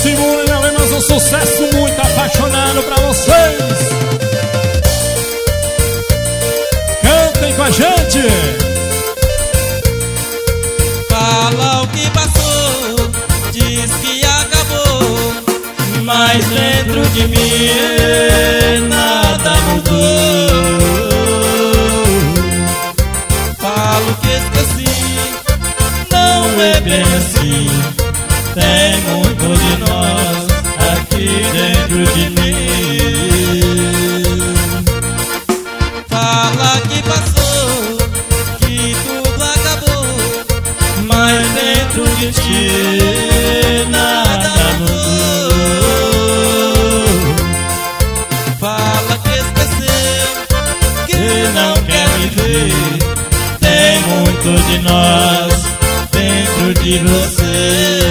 Simone, meu bem, mas um sucesso muito apaixonado pra vocês. Cantem com a gente. Fala o que passou, diz que acabou, mas dentro de mim nada mudou. Falo que esqueci, não é bem assim. Tem muito de nós aqui dentro de mim. Fala que passou, que tudo acabou, mas dentro de ti nada mudou. Fala que esqueceu, que não quer me ver. Tem muito de nós dentro de você.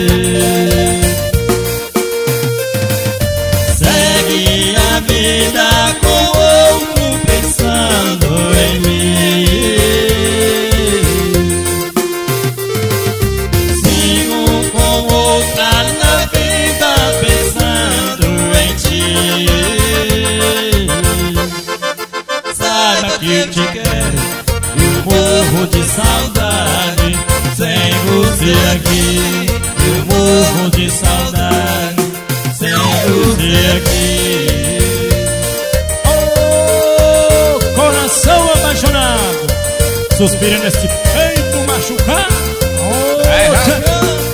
Segue a vida com outro pensando em mim. Sigo com outra na vida pensando em ti. Saiba que eu te quero, eu morro de saudade. Sem você aqui, eu morro de saudade. Sem você aqui. Oh, coração apaixonado, suspira nesse peito machucado.